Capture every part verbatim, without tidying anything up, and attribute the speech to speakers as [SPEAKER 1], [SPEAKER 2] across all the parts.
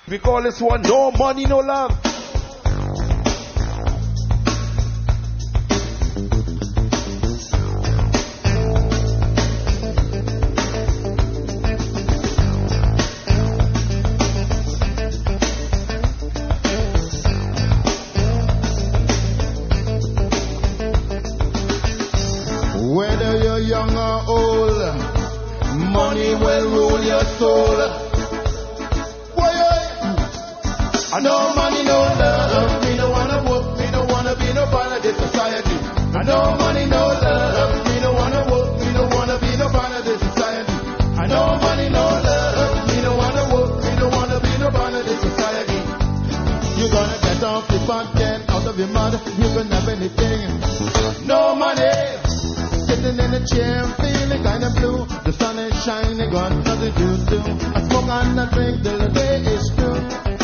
[SPEAKER 1] We call this one No Money, No Love.
[SPEAKER 2] Whether you're young or old, money will rule your soul. I know money, no love. Me don't wanna work, me don't wanna be no part of this society. I know money, no love. Me don't wanna work, me don't wanna be no part of this society. I know money, no love. Me don't wanna work, me don't wanna be no part of this society. You're gonna get off the front, get out of your mud. You can have anything. No money. Sitting in a chair, feeling kinda blue. The sun is shining, got nothing to do. I smoke and I drink till the day is through.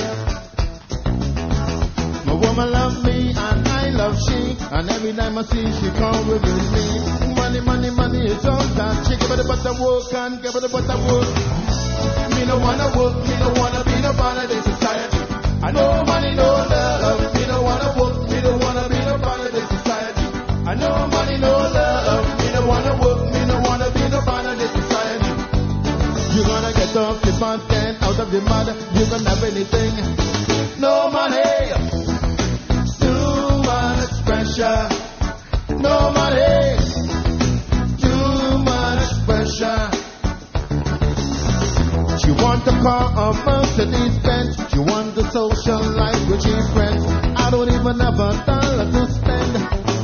[SPEAKER 2] My woman love me and I love she, and every time I see she come with me. Money, money, money is all that. She give her the butter work and give her the butter work. Me no wanna work, me no wanna be no part of this society. I know money, no love. Me no wanna work, me no wanna be no part of this society. I know money, no love. Me no wanna work, me no wanna be no part of this society. You're gonna get off the front end, out of the mud. You can have anything. No money. Too much pressure. No money. Too much pressure. She want a car, a Mercedes Benz. She want the social life with her friends. I don't even have a dollar to spend.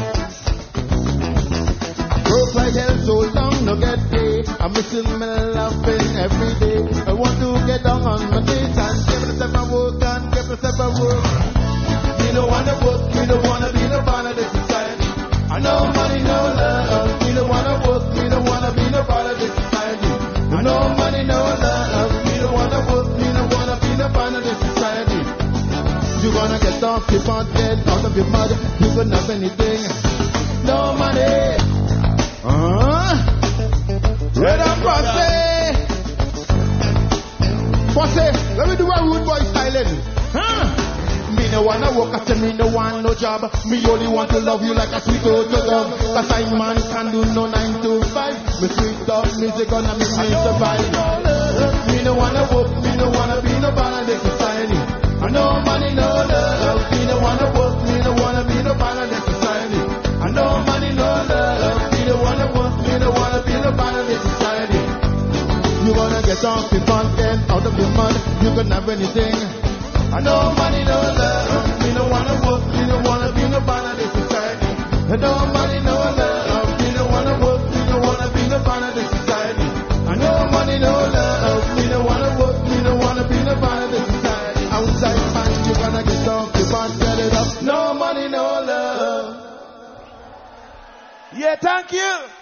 [SPEAKER 2] Broke like hell, so long, no get paid. I'm missing my loving every day. I want to get down on my knees and give myself a work and give myself a work. Me no wanna work, me no wanna be no part of this society. I know money, no love. Me no wanna work, me no wanna be no part of this society. I know money, no love. Me no wanna work, me no wanna be no part of this society. You gonna get off your front, get out of your mud. You can have anything. No money. Uh-huh. Red and Posse. Posse, let me do a rude boy styling. Huh? Me no wanna work, I say me no want no job. Me only want to love you like a sweet old love. Cause I man can do no nine to five. Me sweet up music gonna make me survive. Me no wanna work, me no wanna be no part of this society. I know money, no love. Me no wanna work, me no wanna be no part of this society. I know money, no love. Me no wanna work, me no wanna be no part of this society. You wanna get off the front end, out of your mud. You can have anything. I know money, no love. Me no wanna work, me no wanna be no part of this society. I know money, no love. Me no wanna work, me no wanna be no part of this society. I know money, no love. Me no wanna work, me no wanna be no part of this society. Outside man, you gonna get off the front, get it up. No money, no love.
[SPEAKER 1] Yeah, thank you.